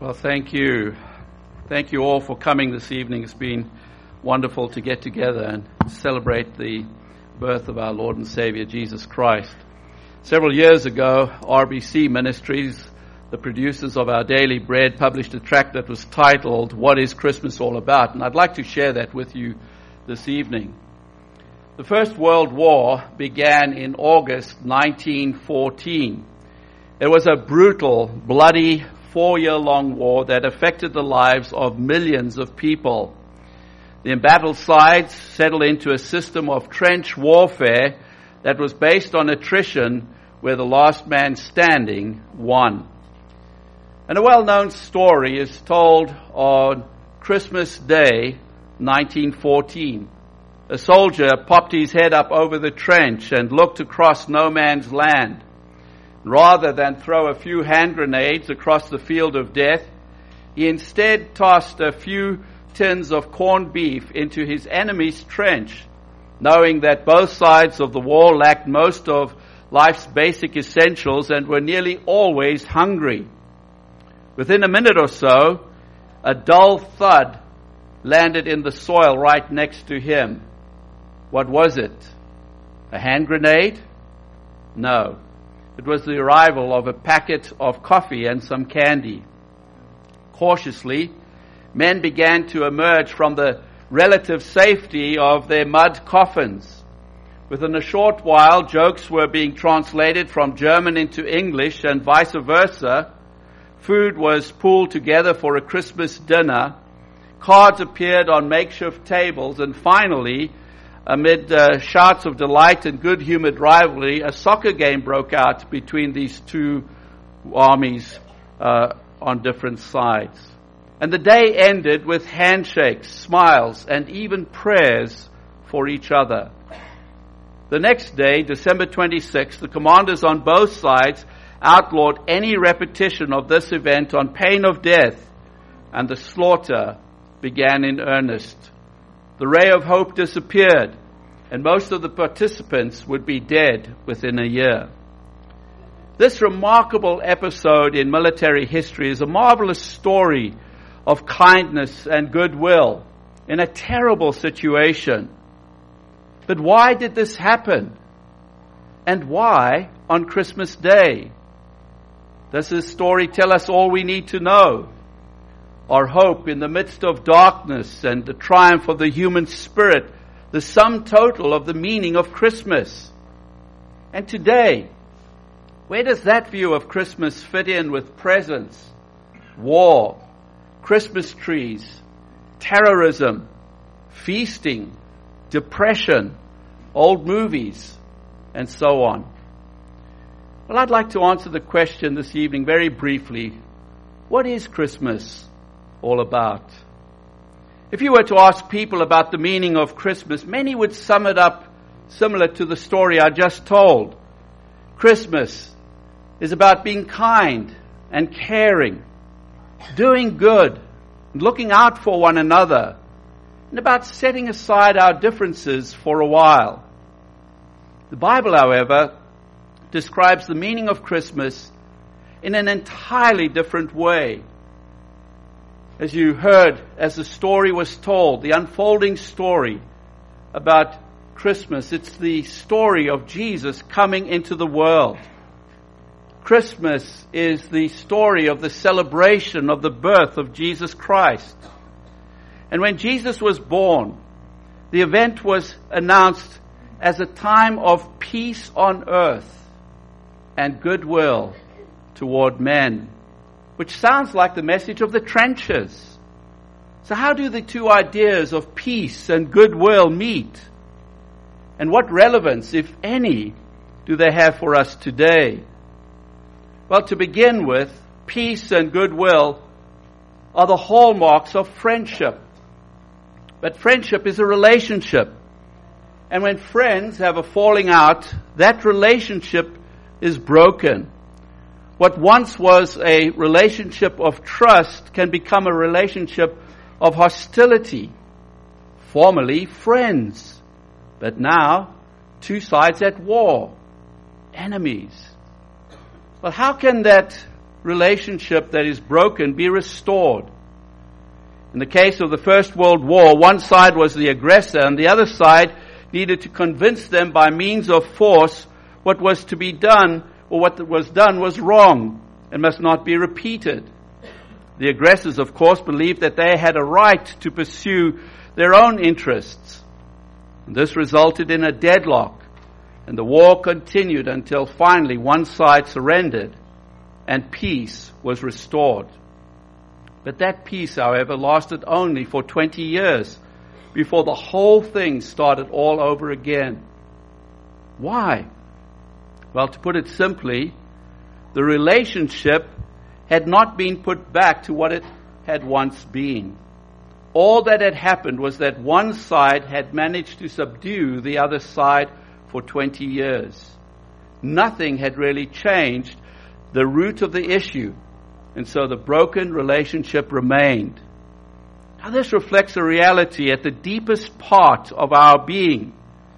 Well, thank you. Thank you all for coming this evening. It's been wonderful to get together and celebrate the birth of our Lord and Savior, Jesus Christ. Several years ago, RBC Ministries, the producers of our Daily Bread, published a tract that was titled, "What is Christmas All About?" And I'd like to share that with you this evening. The First World War began in August 1914. It was a brutal, bloody, 4-year-long war that affected the lives of millions of people. The embattled sides settled into a system of trench warfare that was based on attrition, where the last man standing won. And a well-known story is told on Christmas Day, 1914. A soldier popped his head up over the trench and looked across no man's land. Rather than throw a few hand grenades across the field of death, he instead tossed a few tins of corned beef into his enemy's trench, knowing that both sides of the war lacked most of life's basic essentials and were nearly always hungry. Within a minute or so, a dull thud landed in the soil right next to him. What was it? A hand grenade? No. It was the arrival of a packet of coffee and some candy. Cautiously, men began to emerge from the relative safety of their mud coffins. Within a short while, jokes were being translated from German into English and vice versa. Food was pooled together for a Christmas dinner. Cards appeared on makeshift tables, and finally, amid shouts of delight and good-humored rivalry, a soccer game broke out between these two armies on different sides. And the day ended with handshakes, smiles, and even prayers for each other. The next day, December 26th, the commanders on both sides outlawed any repetition of this event on pain of death, and the slaughter began in earnest. The ray of hope disappeared, and most of the participants would be dead within a year. This remarkable episode in military history is a marvelous story of kindness and goodwill in a terrible situation. But why did this happen? And why on Christmas Day? Does this story tell us all we need to know? Our hope in the midst of darkness and the triumph of the human spirit, the sum total of the meaning of Christmas. And today, where does that view of Christmas fit in with presents, war, Christmas trees, terrorism, feasting, depression, old movies, and so on? Well, I'd like to answer the question this evening very briefly. What is Christmas all about? If you were to ask people about the meaning of Christmas, many would sum it up similar to the story I just told. Christmas is about being kind and caring, doing good, looking out for one another, and about setting aside our differences for a while. The Bible, however, describes the meaning of Christmas in an entirely different way. As you heard, as the story was told, the unfolding story about Christmas, it's the story of Jesus coming into the world. Christmas is the story of the celebration of the birth of Jesus Christ. And when Jesus was born, the event was announced as a time of peace on earth and goodwill toward men, which sounds like the message of the trenches. So how do the two ideas of peace and goodwill meet? And what relevance, if any, do they have for us today? Well, to begin with, peace and goodwill are the hallmarks of friendship. But friendship is a relationship. And when friends have a falling out, that relationship is broken. What once was a relationship of trust can become a relationship of hostility. Formerly friends, but now two sides at war, enemies. Well, how can that relationship that is broken be restored. In the case of the First World War, one side was the aggressor and the other side needed to convince them by means of force what was to be done, or what was done was wrong and must not be repeated. The aggressors, of course, believed that they had a right to pursue their own interests. And this resulted in a deadlock, and the war continued until finally one side surrendered and peace was restored. But that peace, however, lasted only for 20 years before the whole thing started all over again. Why? Well, to put it simply, the relationship had not been put back to what it had once been. All that had happened was that one side had managed to subdue the other side for 20 years. Nothing had really changed the root of the issue, and so the broken relationship remained. Now this reflects a reality at the deepest part of our being.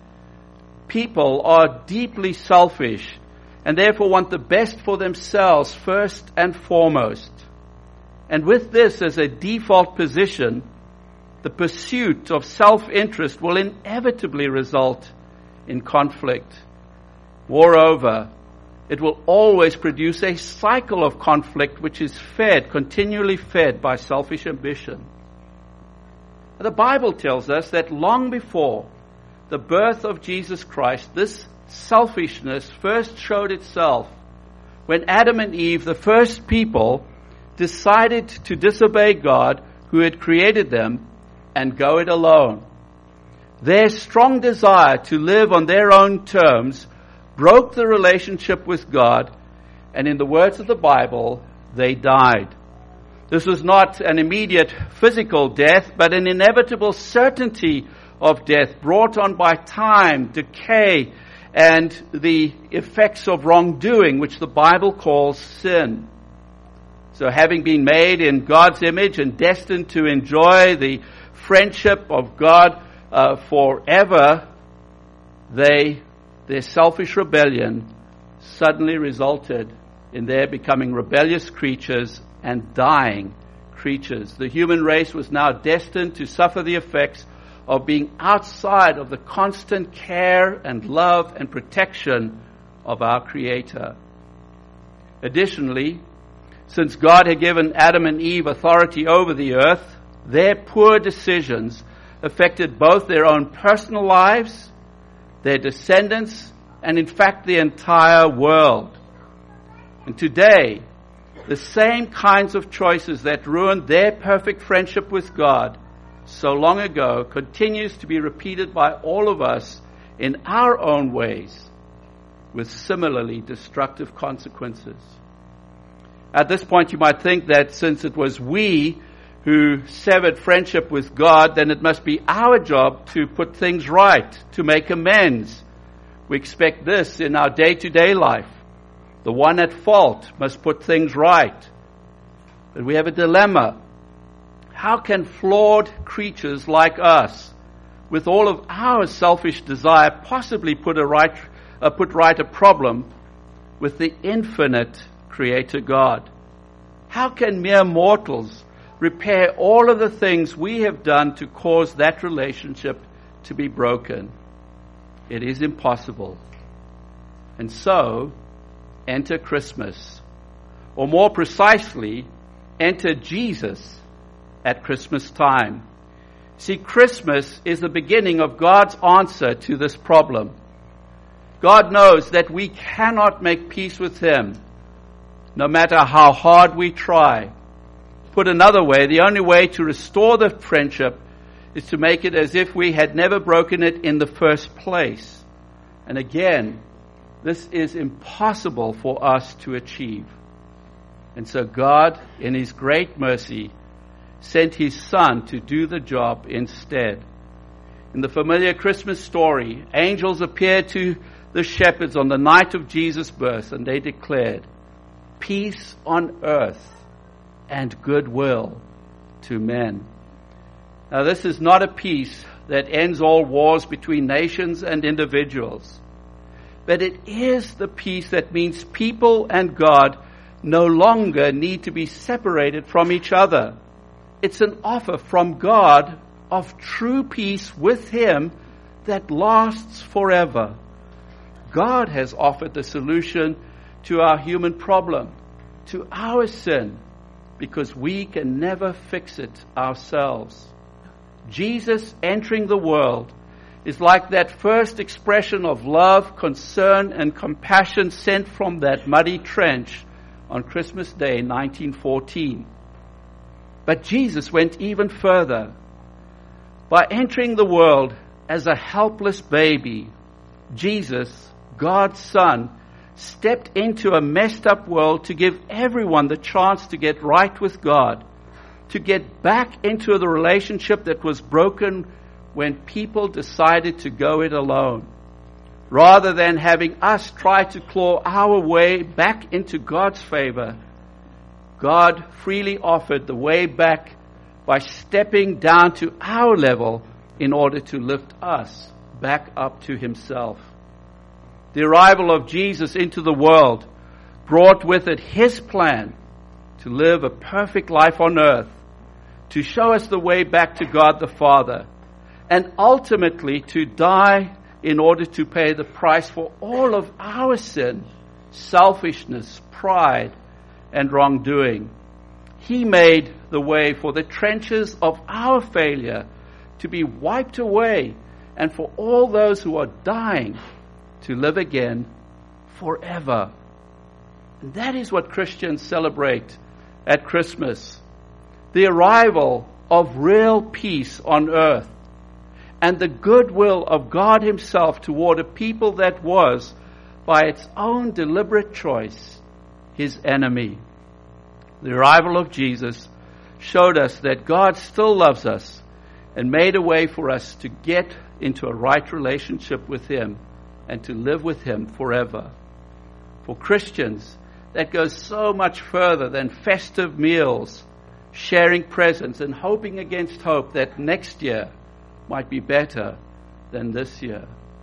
People are deeply selfish and therefore want the best for themselves first and foremost. And with this as a default position, the pursuit of self-interest will inevitably result in conflict. Moreover, it will always produce a cycle of conflict which is continually fed by selfish ambition. The Bible tells us that long before the birth of Jesus Christ, this selfishness first showed itself when Adam and Eve, the first people, decided to disobey God who had created them and go it alone. Their strong desire to live on their own terms broke the relationship with God, and in the words of the Bible, they died. This was not an immediate physical death, but an inevitable certainty of death brought on by time, decay, and the effects of wrongdoing, which the Bible calls sin. So having been made in God's image and destined to enjoy the friendship of God forever, their selfish rebellion suddenly resulted in their becoming rebellious creatures and dying creatures. The human race was now destined to suffer the effects of being outside of the constant care and love and protection of our Creator. Additionally, since God had given Adam and Eve authority over the earth, their poor decisions affected both their own personal lives, their descendants, and in fact the entire world. And today, the same kinds of choices that ruined their perfect friendship with God so long ago continues to be repeated by all of us in our own ways with similarly destructive consequences. At this point, you might think that since it was we who severed friendship with God, then it must be our job to put things right, to make amends. We expect this in our day-to-day life. The one at fault must put things right. But we have a dilemma. How can flawed creatures like us, with all of our selfish desire, possibly put right a problem with the infinite Creator God? How can mere mortals repair all of the things we have done to cause that relationship to be broken? It is impossible. And so, enter Christmas. Or more precisely, enter Jesus at Christmas time. See, Christmas is the beginning of God's answer to this problem. God knows that we cannot make peace with Him, no matter how hard we try. Put another way, the only way to restore the friendship is to make it as if we had never broken it in the first place. And again, this is impossible for us to achieve. And so God, in His great mercy, sent His Son to do the job instead. In the familiar Christmas story, angels appeared to the shepherds on the night of Jesus' birth, and they declared, "Peace on earth and goodwill to men." Now, this is not a peace that ends all wars between nations and individuals, but it is the peace that means people and God no longer need to be separated from each other. It's an offer from God of true peace with Him that lasts forever. God has offered the solution to our human problem, to our sin, because we can never fix it ourselves. Jesus entering the world is like that first expression of love, concern, and compassion sent from that muddy trench on Christmas Day 1914. But Jesus went even further. By entering the world as a helpless baby, Jesus, God's Son, stepped into a messed up world to give everyone the chance to get right with God, to get back into the relationship that was broken when people decided to go it alone. Rather than having us try to claw our way back into God's favor, God freely offered the way back by stepping down to our level in order to lift us back up to Himself. The arrival of Jesus into the world brought with it His plan to live a perfect life on earth, to show us the way back to God the Father, and ultimately to die in order to pay the price for all of our sin, selfishness, pride, and wrongdoing. He made the way for the trenches of our failure to be wiped away, and for all those who are dying to live again forever. And that is what Christians celebrate at Christmas. The arrival of real peace on earth and the goodwill of God Himself toward a people that was, by its own deliberate choice, His enemy. The arrival of Jesus showed us that God still loves us and made a way for us to get into a right relationship with Him and to live with Him forever. For Christians, that goes so much further than festive meals, sharing presents, and hoping against hope that next year might be better than this year.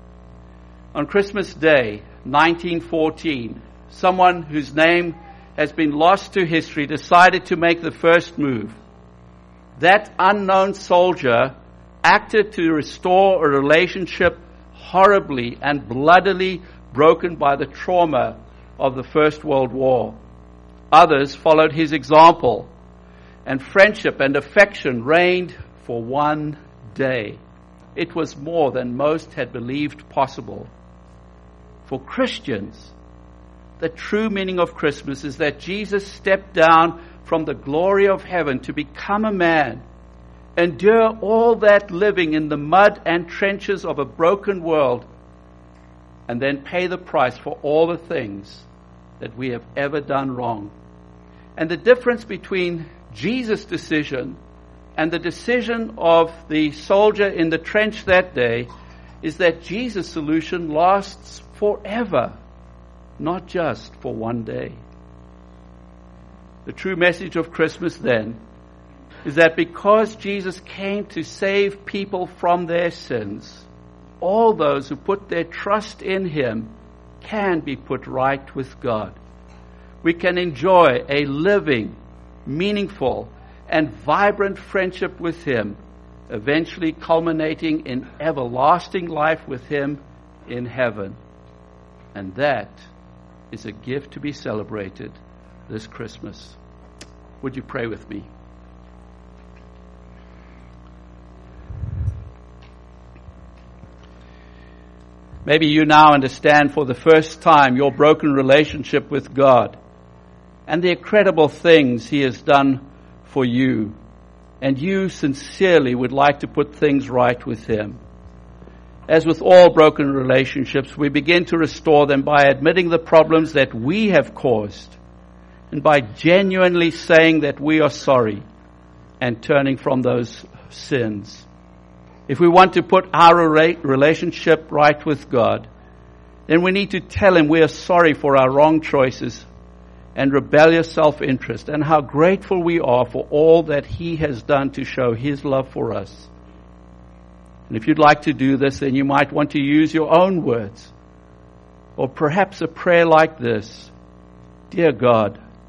On Christmas Day, 1914, someone whose name has been lost to history decided to make the first move. That unknown soldier acted to restore a relationship horribly and bloodily broken by the trauma of the First World War. Others followed his example, and friendship and affection reigned for one day. It was more than most had believed possible. For Christians, the true meaning of Christmas is that Jesus stepped down from the glory of heaven to become a man, endure all that living in the mud and trenches of a broken world, and then pay the price for all the things that we have ever done wrong. And the difference between Jesus' decision and the decision of the soldier in the trench that day is that Jesus' solution lasts forever, not just for one day. The true message of Christmas then is that because Jesus came to save people from their sins, all those who put their trust in Him can be put right with God. We can enjoy a living, meaningful, and vibrant friendship with Him, eventually culminating in everlasting life with Him in heaven. And that is a gift to be celebrated this Christmas. Would you pray with me? Maybe you now understand for the first time your broken relationship with God and the incredible things He has done for you, and you sincerely would like to put things right with Him. As with all broken relationships, we begin to restore them by admitting the problems that we have caused and by genuinely saying that we are sorry and turning from those sins. If we want to put our relationship right with God, then we need to tell Him we are sorry for our wrong choices and rebellious self-interest, and how grateful we are for all that He has done to show His love for us. And if you'd like to do this, then you might want to use your own words, or perhaps a prayer like this: Dear God,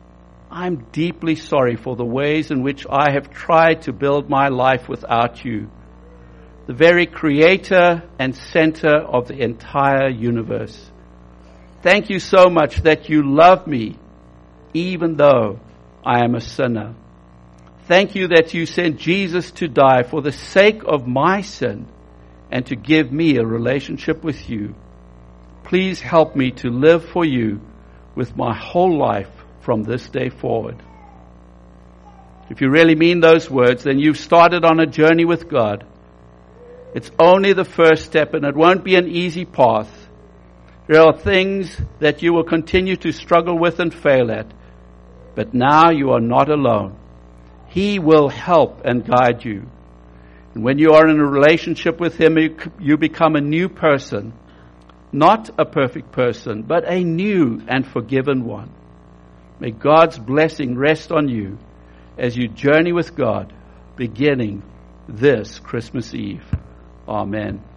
I'm deeply sorry for the ways in which I have tried to build my life without you, the very creator and center of the entire universe. Thank you so much that you love me, even though I am a sinner. Thank you that you sent Jesus to die for the sake of my sin and to give me a relationship with you. Please help me to live for you with my whole life from this day forward. If you really mean those words, then you've started on a journey with God. It's only the first step, and it won't be an easy path. There are things that you will continue to struggle with and fail at, but now you are not alone. He will help and guide you. And when you are in a relationship with Him, you become a new person. Not a perfect person, but a new and forgiven one. May God's blessing rest on you as you journey with God, beginning this Christmas Eve. Amen.